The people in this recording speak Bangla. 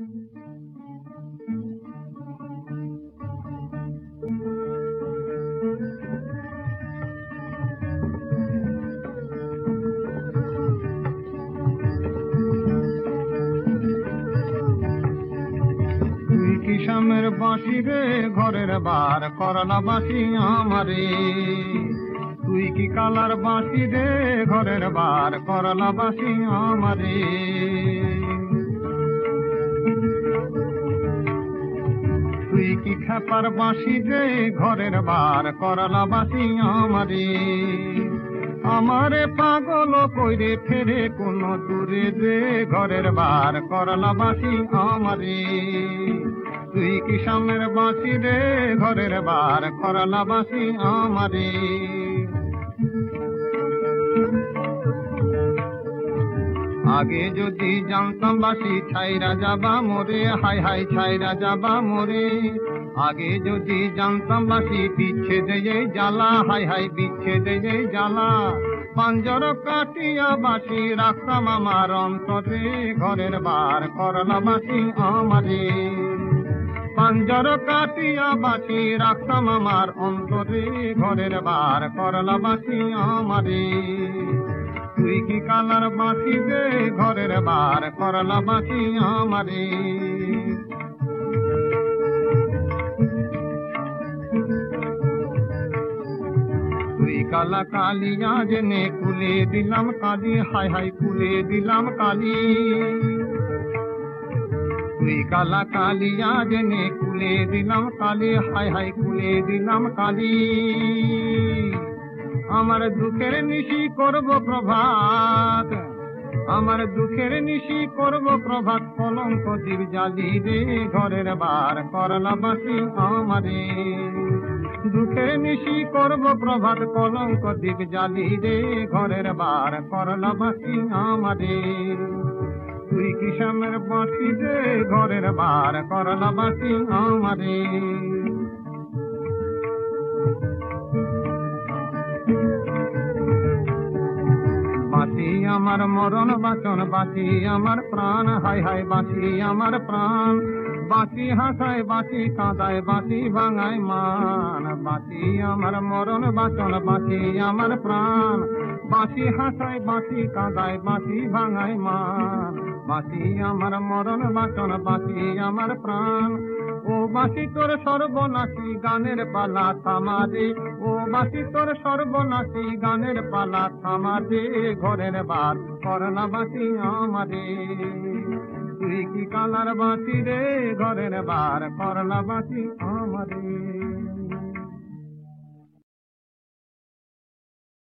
কিষামের বাঁশি রে ঘরের বার করলা বাঁশি আমারে, তুই কি কালার বাঁশি রে ঘরের বার করলা বাঁশি আমারে। তুই কি খেপার বাঁশি রে ঘরের বার করলা বাঁশি আমারে। আমারে পাগল কইরে ফেরে কোন দূরে রে ঘরের বার করলা বাঁশি আমারে। তুই কিষামের বাঁশি রে ঘরের বার করলা বাঁশি আমারে। আগে যদি জানতাম বাঁশি ছাইরা যাবা মোরে, হাই হাই ছাইরা যাবা মোরে। আগে যদি জানতাম বাঁশি বিচ্ছেদে এই জ্বালা, হাই হাই বিচ্ছেদে এই জ্বালা। পাঞ্জর কাটিয়া বাঁশি রাখতাম আমার অন্তরে, ঘরের বার করলা বাঁশি আমারে। পাঞ্জর কাটিয়া বাঁশি রাখতাম আমার অন্তরে, ঘরের বার করলা বাঁশি আমারে। তুই কি কালার বাঁশি দে ঘরের বার করলা বাঁশি আমারে। তুই কালা কালিয়া জেনে কুলে দিলাম কালি, হাই হাই কুলে দিলাম কালি। তুই কালা কালিয়া জেনে কুলে দিলাম কালি, হাই হাই কুলে দিলাম কালি। আমার দুঃখের নিশি করব প্রভাত, আমার দুঃখের নিশি করব প্রভাত। কলঙ্ক জীব জালি রে ঘরের বার করলা বাঁশি আমারে। দুঃখের নিশি করব প্রভাত, কলঙ্ক জীব জালি রে ঘরের বার করলা বাঁশি আমারে। তুই কিষামের বাঁশি রে ঘরের বার করলা বাঁশি আমারে। বাঁশি আমার মরণ বাঁচন, বাঁশি আমার প্রাণ, হাই হাই বাঁশি আমার প্রাণ। বাঁশি হাসায় বাঁশি কাঁদায় বাঁশি ভাঙায় মান। বাঁশি আমার মরণ বাঁচন, বাঁশি আমার প্রাণ। বাঁশি হাসায় বাঁশি কাঁদায় বাঁশি ভাঙায় মান। বাঁশি আমার মরণ বাঁচন, বাঁশি আমার প্রাণ। ও বাঁশি তোর সর্বনাশী গানের পালা থামা দে, ও বাঁশি তোর সর্বনাশী গানের পালা থামা দে। ঘরের বার করলা বাঁশি আমারে। তুই কি কালার বাঁশি রে ঘরের বার করলা বাঁশি আমারে।